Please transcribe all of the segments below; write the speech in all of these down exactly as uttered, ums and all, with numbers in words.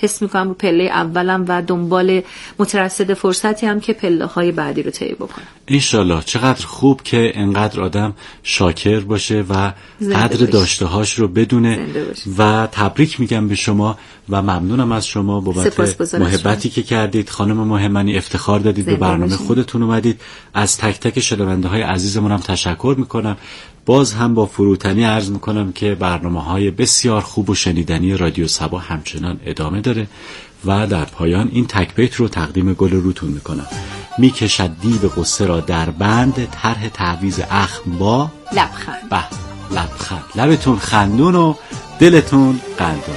حس میکنم رو پله اولم و دنبال مترصد فرصتی هم که پله های بعدی رو طی بکنم. انشالله. چقدر خوب که انقدر آدم شاکر باشه و قدر داشته هاش رو بدونه و تبریک میگم به شما و ممنونم از شما بابت محبتی که کردید. خانم مهمنی افتخار دادید به برنامه باشید. خودتون اومدید. از تک تک شنونده های عزیزمون هم تشکر میکنم. باز هم با فروتنی عرض میکنم که برنامه‌های بسیار خوب و شنیدنی رادیو صبا همچنان ادامه داره و در پایان این تک بیت رو تقدیم گل روتون میکنم. میکشد دیو قصه را در بند، طرح تعویض اخم با لبخند. به لبخند. لبتون خندون و دلتون قندون.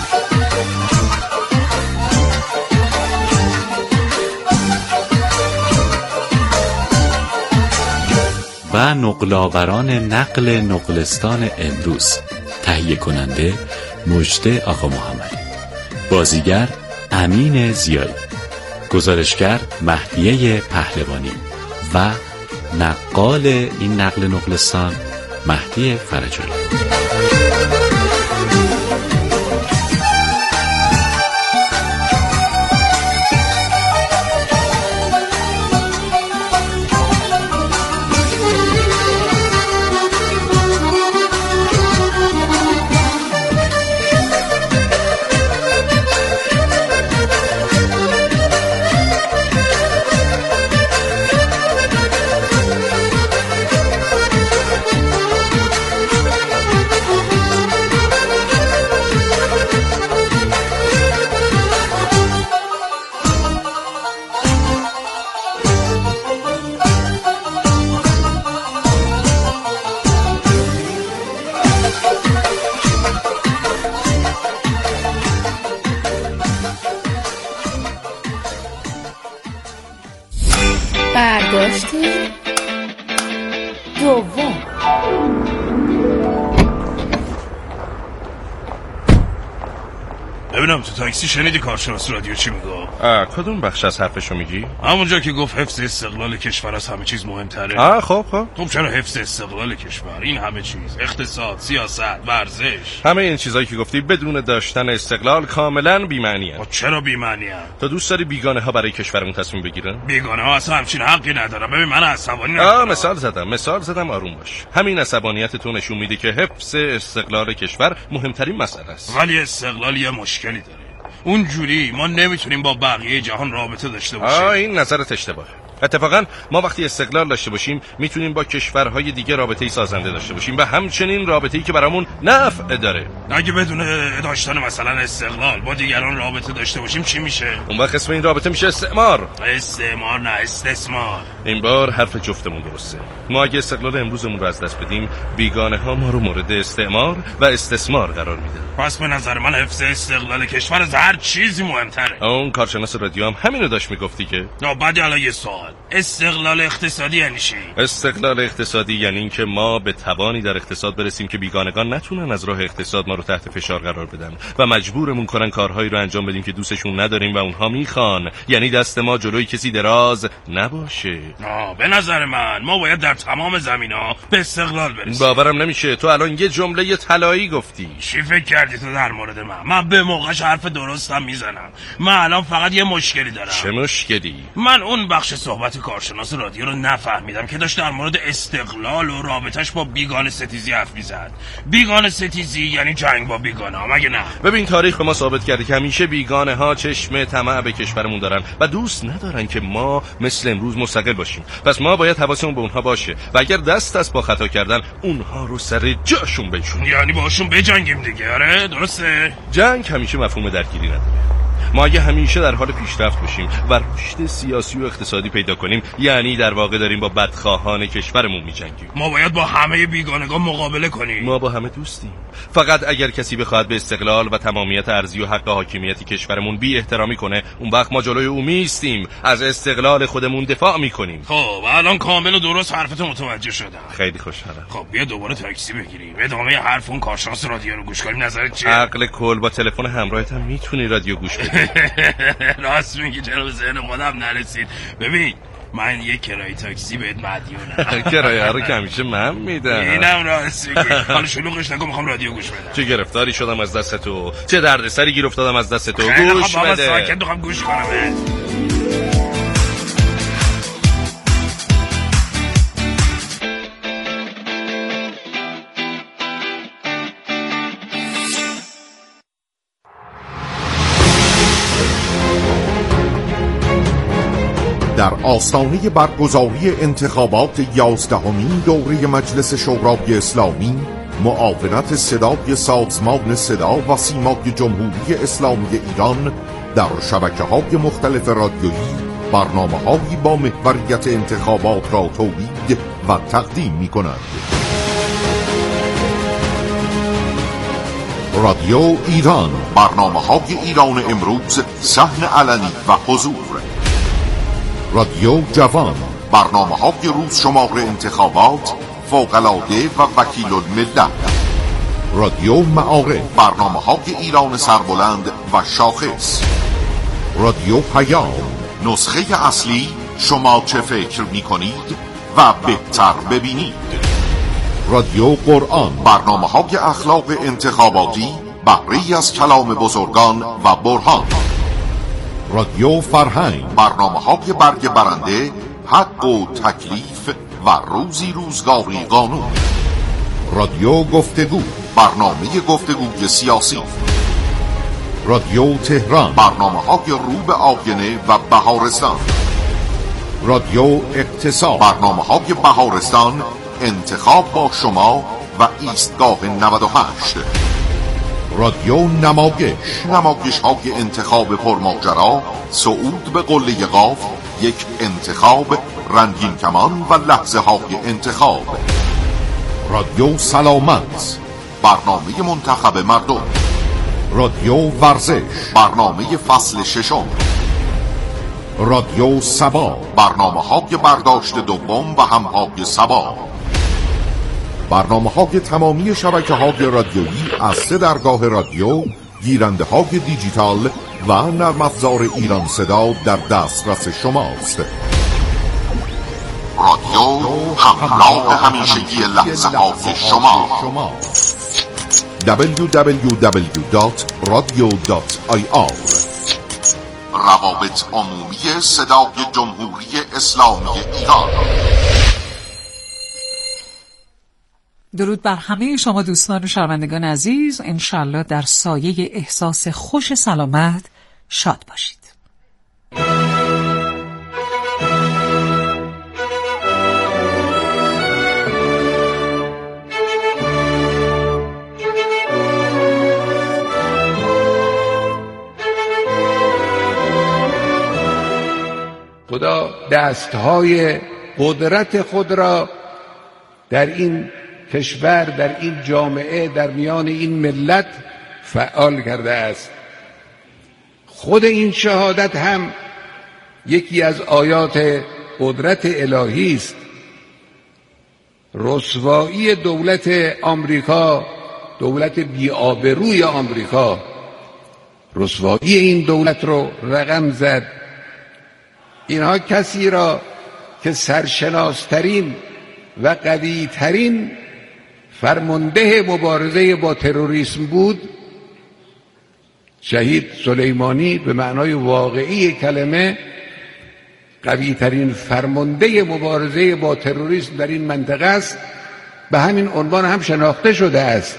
و نقل‌آوران نقل نقلستان امروز. تهیه کننده مجده آقا محمدی، بازیگر امین زیایی، گزارشگر مهدیه پهلوانی و نقال این نقل نقلستان مهدی فرجانی. برداشت دوم. ببینم تو تاکسی شنیدی کارشناس رادیو چی میگه؟ کدوم بخش از حرفشو میگی؟ همونجا که گفت حفظ استقلال کشور از همه چیز مهمتره. آه خب خب خب چرا حفظ استقلال کشور؟ این همه چیز، اقتصاد، سیاست، ورزش، همه این چیزایی که گفتی بدون داشتن استقلال کاملا بی‌معنیه. خب چرا بی‌معنیه؟ تو دوست داری بیگانه ها برای کشورمون تصمیم بگیرن؟ بیگانه ها اصلا همچین حقی ندارن. ببین من عصبانی ندارم. آه مثال زدم مثال زدم آروم باش. همین عصبانیت تو نشون میده که حفظ استقلال کشور مهمترین مسئله است. ولی استقلال یه مشکلی داره. اونجوری ما نمیتونیم با بقیه جهان رابطه داشته باشیم. آه این نظرت اشتباهه. اتفاقا ما وقتی استقلال داشته باشیم میتونیم با کشورهای دیگه رابطه‌ای سازنده داشته باشیم و همچنین رابطه‌ای که برامون نفع داره. اگه بدون داشتن مثلا استقلال با دیگران رابطه داشته باشیم چی میشه؟ اون وقت اسم این رابطه میشه استعمار. استعمار نه استثمار. این بار حرف جفتمون درسته. ما اگه استقلال امروزمون رو از دست بدیم بیگانه ها ما رو مورد استعمار و استثمار قرار میده. پس به نظر من حفظ استقلال کشور از هر چیزی مهمتره. اون کارشناس رادیو هم همینو داشت میگفتی که. نه بعد الان یه سوال. استقلال اقتصادی یعنی چی؟ استقلال اقتصادی یعنی این که ما به توانی در اقتصاد برسیم که بیگانگان نتونن از راه اقتصاد ما رو تحت فشار قرار بدن و مجبورمون کنن کارهایی رو انجام بدیم که دوستشون نداریم و اونها میخوان. یعنی دست ما جلوی کسی دراز نباشه. آه به نظر من ما باید در تمام زمینا به استقلال برسیم. باورم نمیشه تو الان یه جمله طلایی گفتی. چی فکر کردی تو در مورد من؟ من به موقعش حرف درستم میزنم. من الان فقط یه مشکلی دارم. چه مشکلی؟ من اون بخش صحبت کارشناس رادیو رو نفهمیدم که داشت در مورد استقلال و رابطش با بیگانه ستیزی حرف میزد. بیگانه ستیزی یعنی جنگ با بیگانه ها، مگه نه؟ ببین تاریخ به ما ثابت کرده که همیشه بیگانه ها چشم طمع به کشورمون دارن و دوست ندارن که ما مثل امروز مستقل باشیم. پس ما باید حواسمون به اونها باشه و اگر دست از با خطا کردن اونها رو سر جاشون بنشونیم. یعنی باشون بجنگیم دیگه. آره درسته. جنگ همیشه مفهوم درگیری نداره. ما اگه همیشه در حال پیشرفت باشیم و رشد سیاسی و اقتصادی پیدا کنیم یعنی در واقع داریم با بدخواهان کشورمون می‌جنگیم. ما باید با همه بیگانگان مقابله کنیم. ما با همه دوستیم. فقط اگر کسی بخواد به استقلال و تمامیت ارضی و حق حاکمیت کشورمون بی احترامی کنه اون وقت ما جلوی او میستیم، از استقلال خودمون دفاع میکنیم. خب الان کامل و درست حرفتو متوجه شدم. خیلی خوشحالم. خب بیا دوباره تاکسی بگیریم. ادامه حرف اون کارشناس رادیو رو گوش کنیم. نظرت چیه؟ عقل کل با تلفن همراهت هم میتونی رادیو گوش بدی. راست میگی، چرا به ذهن خودم نرسید. ببین من یه کرایه تاکسی بهت مدیونم. کرایه رو که همیشه من میدم. اینم راست میگی. حالا شلوغش نکن، میخوام رادیو گوش بدم. چه گرفتاری شدم از دست تو، چه دردسری گیر افتادم از دست تو. گوش بده. ساکت میخوام گوش کنم. در آستانه برگزاری انتخابات یازدهمین دوره مجلس شورای اسلامی، معاونت صدای سازمان صدا و سیمای جمهوری اسلامی ایران در شبکه‌های مختلف رادیویی برنامه‌هایی با محوریت انتخابات را تولید و تقدیم می‌کند. رادیو ایران، برنامه‌های ایران امروز، صحن علنی و حضور. رادیو جوان، برنامه‌های روز شمار انتخابات، فوق‌العاده و وکیل الملت. رادیو معارف، برنامه‌های ایران سربلند و شاخص. رادیو پیام، نسخه اصلی شما چه فکر می‌کنید و بهتر ببینید. رادیو قرآن، برنامه‌های اخلاق انتخاباتی، بهره‌ای از کلام بزرگان و برهان. رادیو فرهنگ، برنامه‌های برگ برنده، حق و تکلیف و روزی روزگاری قانون. رادیو گفتگو، برنامه گفتگوی سیاسی. رادیو تهران، برنامه‌های رو به آینه و بهارستان. رادیو اقتصاد، برنامه‌های بهارستان، انتخاب با شما و ایستگاه نود و هشت. رادیو نمایش، نمایش های انتخاب پرماجرا، صعود به قله قاف، یک انتخاب، رنگین کمان و لحظه های انتخاب. رادیو سلامت، برنامه منتخب مردم. رادیو ورزش، برنامه فصل ششم. رادیو سبا، برنامه های برداشت دوم و همهای سبا. برنامه های تمامی شبکه های رادیویی از سه درگاه رادیو، گیرنده های دیجیتال و نرم افزار ایران صدا در دسترس شماست. رادیو همراه همیشگی لحظه های شما. دبلیو دبلیو دبلیو دات رادیو دات آی آر. روابط عمومی صدای جمهوری اسلامی ایران. درود بر همه شما دوستان و شنوندگان عزیز. انشالله در سایه احساس خوش سلامت شاد باشید. خدا دستهای قدرت خود را در این کشور، در این جامعه، در میان این ملت فعال کرده است. خود این شهادت هم یکی از آیات قدرت الهی است. رسوایی دولت آمریکا، دولت بی‌آبروی آمریکا، رسوایی این دولت رو رقم زد. اینها کسی را که سرشناسترین و قوی‌ترین فرمانده مبارزه با تروریسم بود، شهید سلیمانی به معنای واقعی کلمه قوی‌ترین فرمانده مبارزه با تروریسم در این منطقه است، به همین عنوان هم شناخته شده است.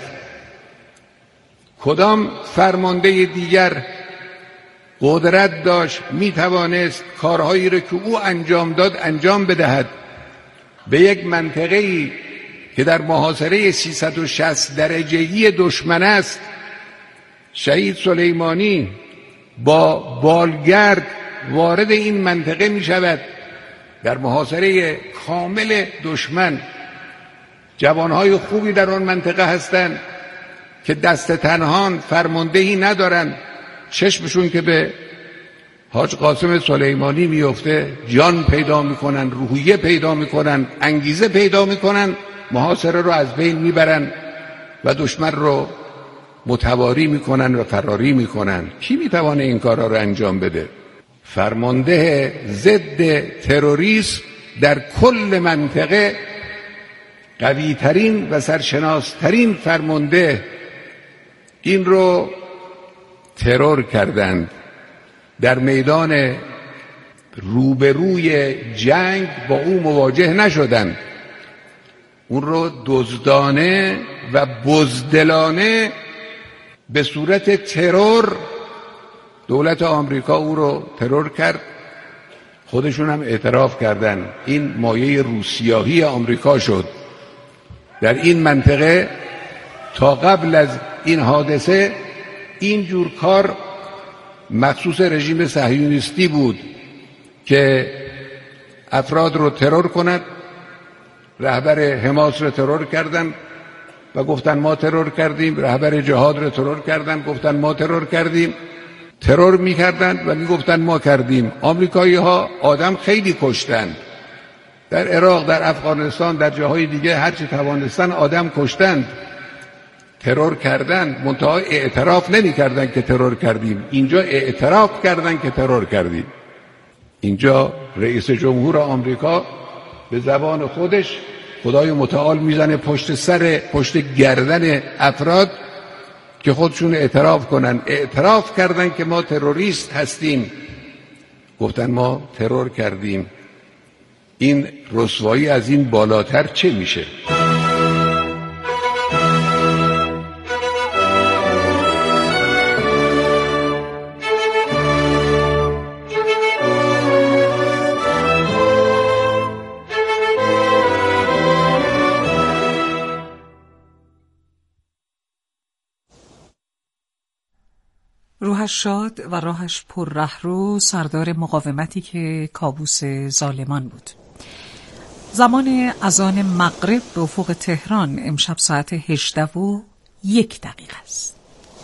کدام فرمانده دیگر قدرت داشت، می توانست کارهایی را که او انجام داد انجام بدهد به یک منطقه‌ای که در محاصره سیصد و شصت درجه‌ای دشمن است؟ شهید سلیمانی با بالگرد وارد این منطقه می شود، در محاصره کامل دشمن. جوانهای خوبی در آن منطقه هستند که دست تنهان، فرماندهی ندارند، چشمشون که به حاج قاسم سلیمانی میفته جان پیدا میکنن، روحیه پیدا میکنن، انگیزه پیدا میکنن، محاصره رو از بین میبرن و دشمن رو متواری میکنن و فراری میکنن. کی میتوانه این کارا رو انجام بده؟ فرمانده ضد تروریسم در کل منطقه، قوی ترین و سرشناس ترین فرمانده، این رو ترور کردند. در میدان روبروی جنگ با او مواجه نشدند، اون رو دزدانه و بزدلانه به صورت ترور دولت آمریکا او رو ترور کرد. خودشون هم اعتراف کردن این مایه روسیاهی آمریکا شد. در این منطقه تا قبل از این حادثه این جور کار مخصوص رژیم صهیونیستی بود که افراد رو ترور کند. رهبر حماس رو ترور کردن و گفتن ما ترور کردیم، رهبر جهاد رو ترور کردن گفتن ما ترور کردیم. ترور میکردن و میگفتن ما کردیم. آمریکایی ها آدم خیلی کشتن، در عراق، در افغانستان، در جاهای دیگه هرچی توانستن آدم کشتند، ترور کردن، منتها اعتراف نمی کردن که ترور کردیم. اینجا اعتراف کردن که ترور کردیم. اینجا رئیس جمهور آمریکا به زبان خودش خدای متعال میزنه پشت سر، پشت گردن افراد که خودشون اعتراف کنن. اعتراف کردن که ما تروریست هستیم، گفتن ما ترور کردیم. این رسوایی از این بالاتر چه میشه؟ روحش شاد و راهش پر رهرو، سردار مقاومتی که کابوس ظالمان بود. زمان اذان مغرب به افق تهران امشب ساعت هجده و یک دقیقه است.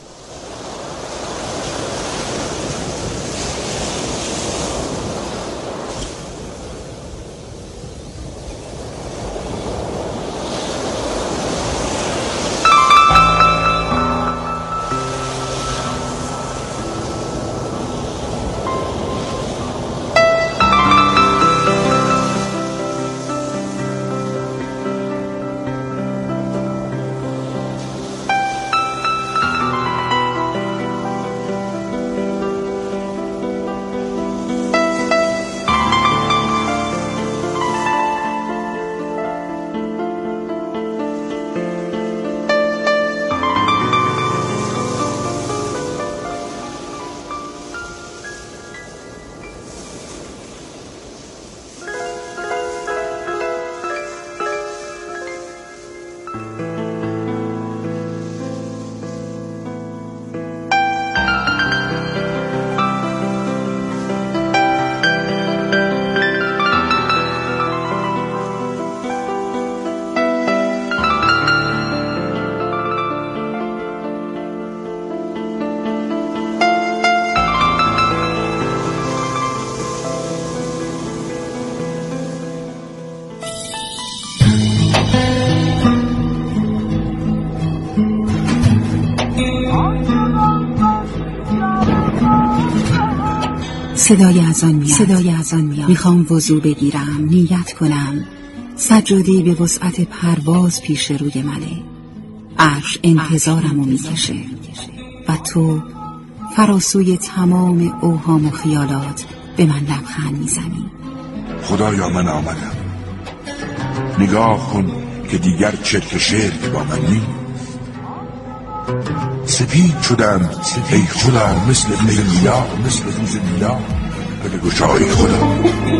صدای اذان میاد. صدای اذان میاد. میخوام وضو بگیرم، نیت کنم. سجاده به وسعت پرواز پیش روی منه. عرش انتظارمو میکشه و تو فراسوی تمام اوهام و خیالات به من لبخند میزنی. خدایا من آمدم، نگاه کن که دیگر چرک شرک با من نیست. سپید شدم ای خدا مثل روز میلاد، مثل روز میلاد به گشای خدا.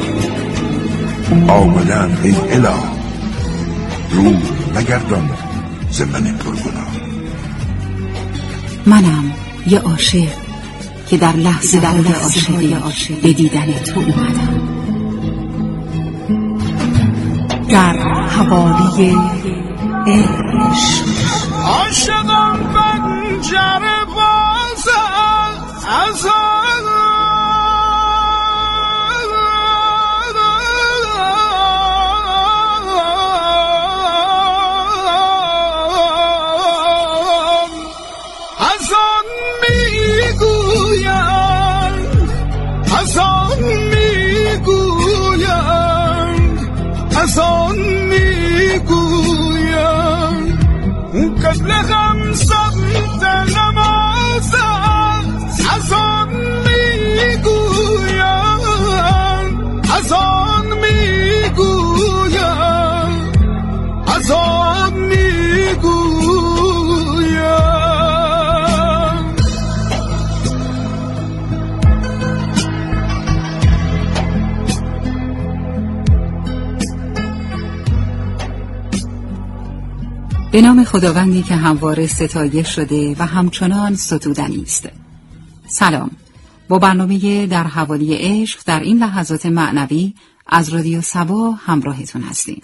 آمدم ای اله، رو نگردان ز من پرگناه. منم یه عاشق که در لحظه در عاشقی به دیدن تو اومدم. در حوالی عشق عاشقم پنجره باز از از آن میگویم از آن از آن میگویم قبل غمزم دلم از از آن میگویم از آن میگویم از آن میگویم. به نام خداوندی که همواره ستایش شده و همچنان ستودنی است. سلام، با برنامه در حوالی عشق در این لحظات معنوی از رادیو صبا همراهتون هستیم.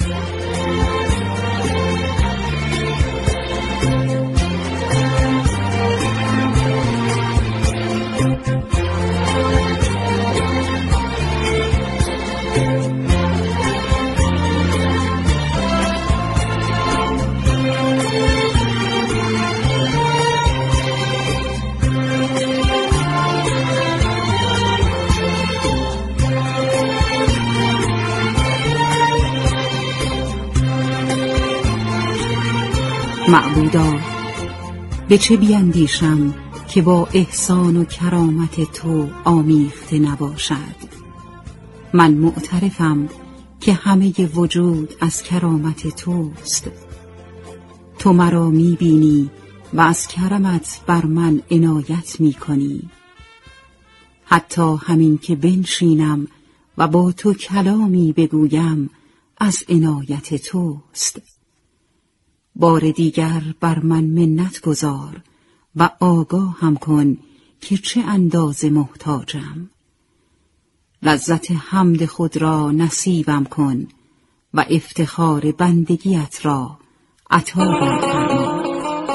معبودا، به چه بیندیشم که با احسان و کرامت تو آمیخته نباشد؟ من معترفم که همه وجود از کرامت توست. تو مرا میبینی و از کرمت بر من عنایت میکنی. حتی همین که بنشینم و با تو کلامی بگویم از عنایت توست. بار دیگر بر من منت گذار و آگاه هم کن که چه اندازه محتاجم. لذت حمد خود را نصیبم کن و افتخار بندگیت را عطا فرما.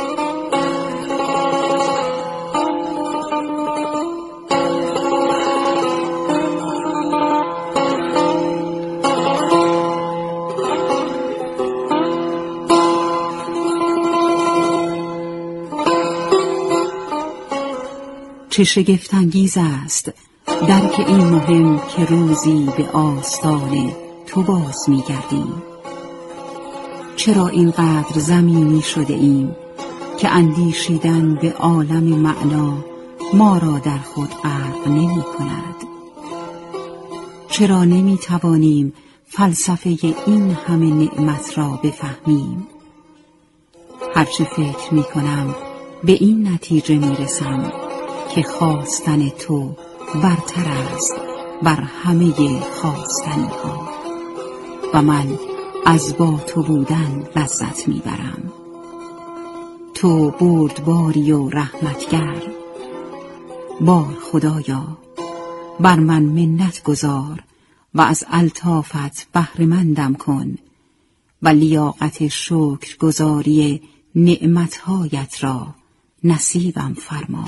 چه شگفت‌انگیز است درک این مهم که روزی به آستان تو باز می‌گردیم. چرا اینقدر زمینی شده ایم که اندیشیدن به عالم معنا ما را در خود غرق نمی کند؟ چرا نمی توانیم فلسفه این همه نعمت را بفهمیم؟ هرچه فکر می کنم به این نتیجه می رسم که خواستن تو برتر است بر همه خواستنی ها و من از با تو بودن لذت میبرم. تو بردباری و رحمتگر. بار خدایا، بر من منت گذار و از الطافت بهره‌مندم کن و لیاقت شکر گزاری نعمتهایت را نصیبم فرما.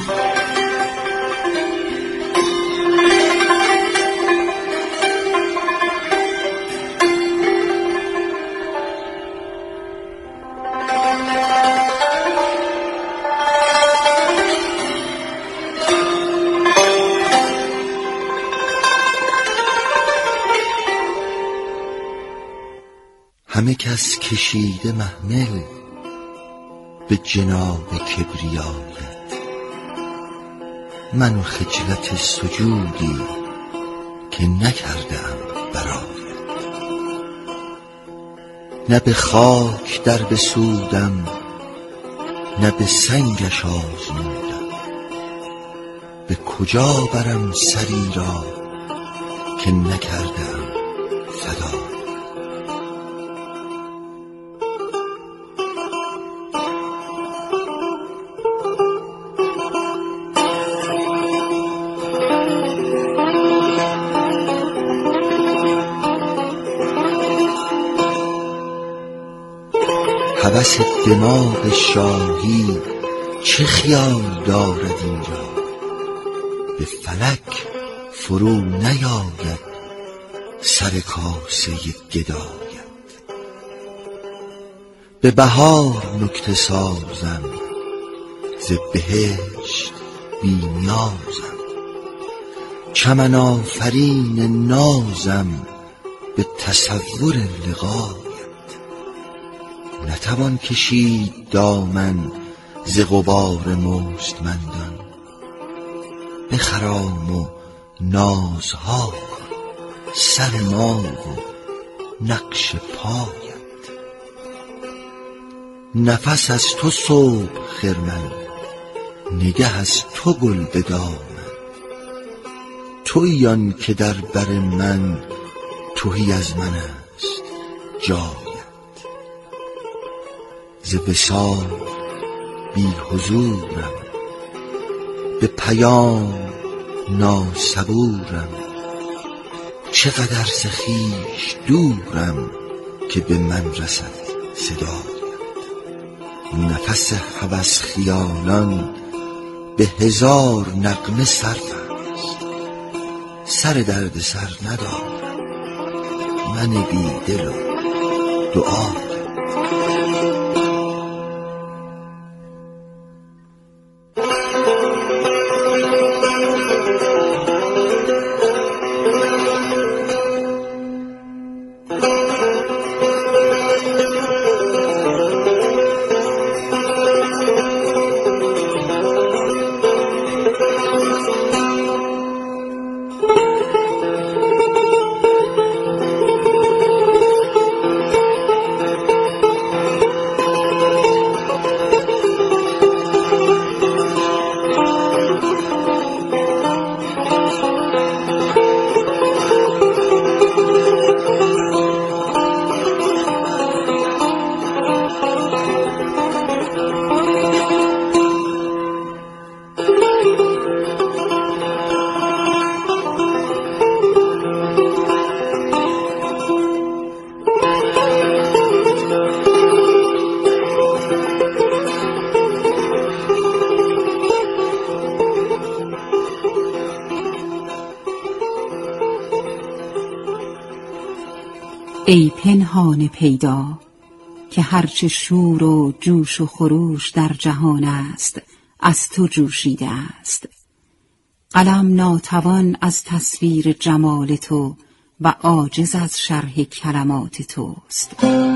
همه کس کشیده محمل به جناب کبریایت، من و خجلت سجودی که نکردم برایت. نه به خاک در بسودم نه به سنگش آزمودم، به کجا برم سری را که نکردم فدا. هوس دماغ شاهی چه خیال دارد اینجا، به فلک فرو نیاید سر کاسه گدایت. به بهار نکته سازم ز بهشت بی نیازم، چمن آفرین نازم به تصور لقایت. نتوان کشید دامن ز غبار مستمندان، بخرام و نازها کن سر ما و نقش پایت. نفس از تو صبح خرمن، نگه از تو گل به دامن. تویی آن که در بر من تهی از من است جایت. ز وصال بی حضورم، به پیام ناصبورم. چقدر ز خویش دورم که به من رسد صدایت. نفس هوس خیالان به هزار نغمه صرف است. سر درد سر ندارم من بی دل و دعا. ای پنهان پیدا که هرچه شور و جوش و خروش در جهان است از تو جوشیده است. قلم ناتوان از تصویر جمال تو و عاجز از شرح کلمات توست.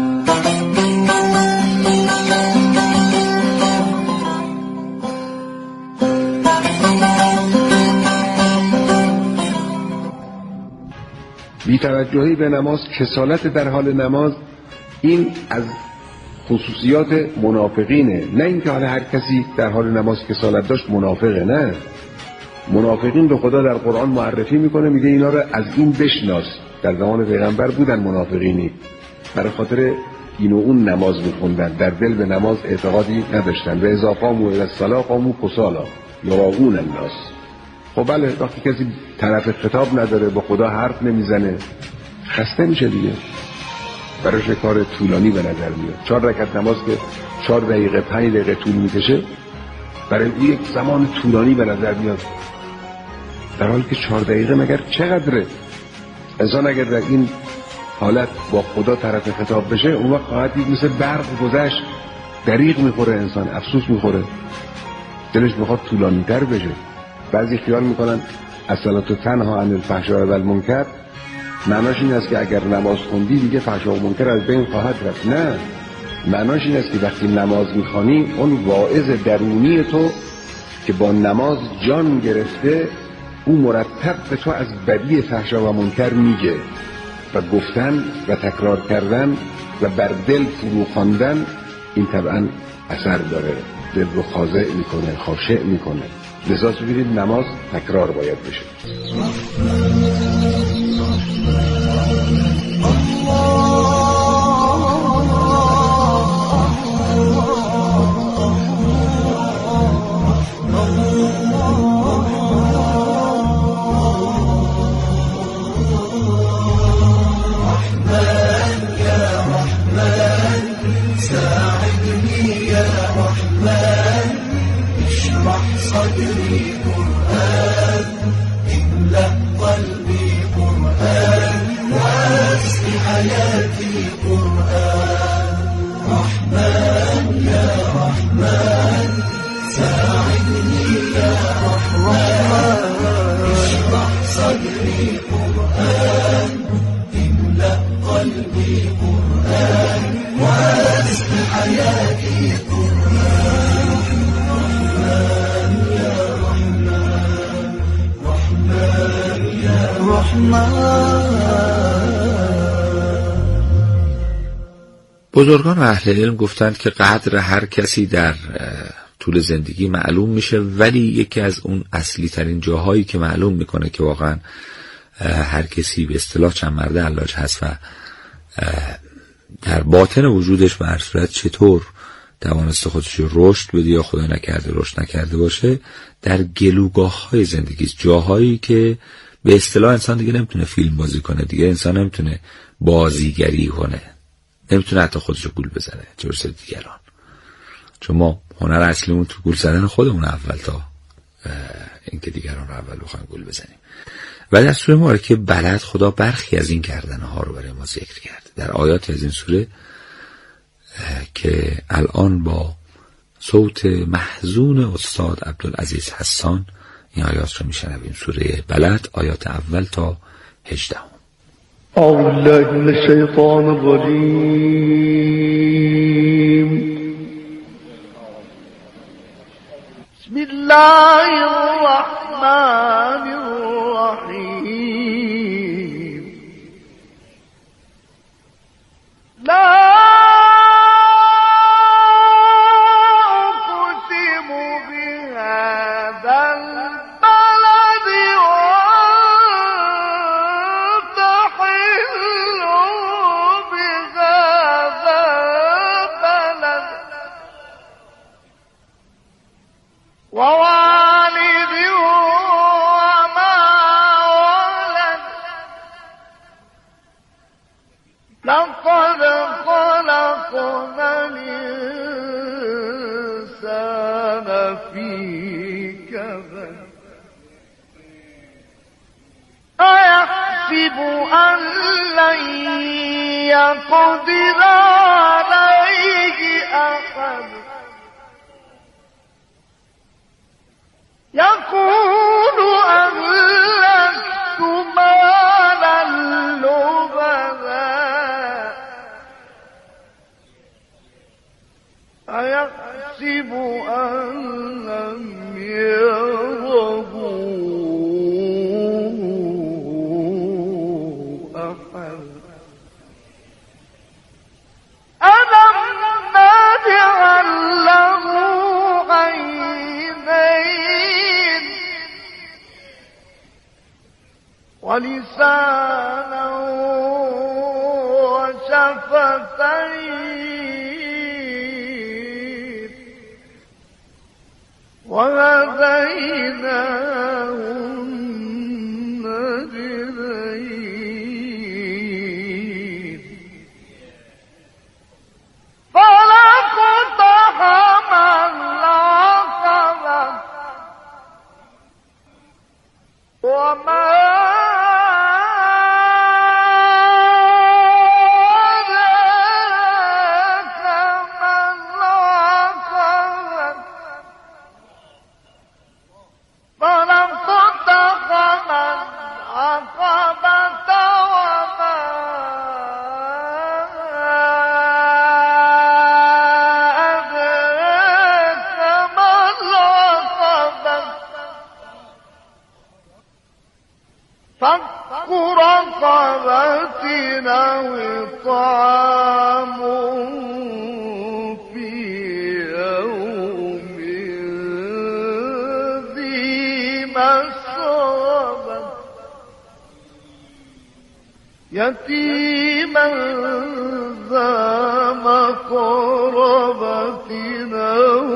بی‌توجهی به نماز، کسالت در حال نماز، این از خصوصیات منافقینه. نه اینکه حالا هر کسی در حال نماز کسالت داشت منافقه، نه. منافقین رو خدا در قرآن معرفی میکنه، میگه اینا رو از این بشناس. در زمان پیغمبر بودن منافقینی، برای خاطر این و اون نماز میخوندن، در دل به نماز اعتقادی نداشتن. و اذا قاموا الی الصلاة قاموا کسالی یراؤون الناس. خب بله، وقتی کسی طرف خطاب نداره، با خدا حرف نمیزنه، خسته میشه دیگه، براش کار طولانی به نظر میاد. چهار رکعت نماز که چهار دقیقه پنج دقیقه طول میکشه، برای او یک زمان طولانی به نظر میاد، در حالی که چهار دقیقه مگر چقدره؟ انسان اگر در این حالت با خدا طرف خطاب بشه، اون وقت خواهد دید مثل برق گذشت، دریغ میخوره انسان، افسوس میخوره، دلش میخواد طولانی تر بشه. بعضی خیال میکنن الصلاة تنها عن الفحشاء و المنکر، معناش این است که اگر نماز خوندی دیگه فحشا و منکر از بین خواهد رفت. نه، معناش این است که وقتی نماز میخوانی، اون واعظ درونی تو که با نماز جان گرفته، او مرتب به تو از بدی فحشا و منکر میگه و گفتن و تکرار کردن و بر دل فرو خواندن این طبعا اثر داره، دل رو خاضع میکنه، خاشع میکنه. لذا ببینید نماز تکرار باید بشه. صدري قرآن املأ قلبي قرآن واسق حياتي قرآن رحمن يا رحمن ساعدني يا رحمن اشرح صدري قرآن املأ بزرگان اهل علم گفتند که قدر هر کسی در طول زندگی معلوم میشه، ولی یکی از اون اصلی ترین جاهایی که معلوم میکنه که واقعا هر کسی به اصطلاح چند مرده علاج هست و در باطن وجودش به هر صورت چطور توانسته خودش رو رشد بده یا خدا نکرده رشد نکرده باشه، در گلوگاه های زندگی، جاهایی که به اصطلاح انسان دیگه نمیتونه فیلم بازی کنه، دیگه انسان نمیتونه بازیگری کنه، نمیتونه حتی خودش رو گول بزنه چه برسه دیگران. چون ما هنر اصلیمون تو گول زدن خودمون اول تا اینکه دیگران رو اول بخوایم گول بزنیم. و در سوره مبارکه بلد خدا برخی از این کردنه ها رو برای ما ذکر کرده در آیات از این سوره که الان با صوت محزون استاد عبدالعزیز حسان این آیات رو میشنویم. سوره بلد آیات اول تا هجده. أعوذ بالله من الشيطان الرجيم. بسم الله الرحمن الرحيم. لا أقسم بهذا البلد وأنت حل بهذا البلد ووالد وما ولد لقد خلقنا الإنسان في كبد أيحسب أن لن يقدر عليه أحد يقول أهلكت مالا لبدا أيحسب أن لم يره أحد ألم نجعل له عينين ولسانا وشفتين وهديناه النجدين فلاقتحم العقبة وما فك رقبة أو إطعام في يوم ذي مسغبة يتيما ذا مقربة أو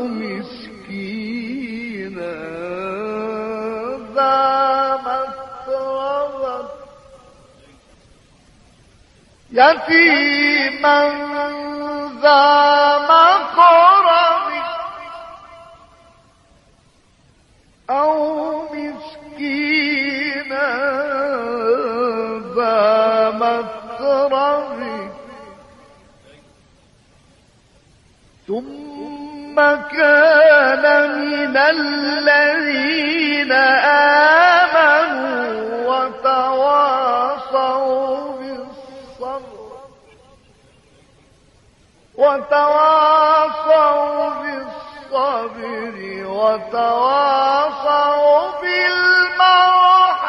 مسكينا ذا يتيما ذا مقربة أو مسكينا ذا متربة ثم كان من الذين آمنوا وتواصوا وتواصوا بالصبر وتواصوا بالصبر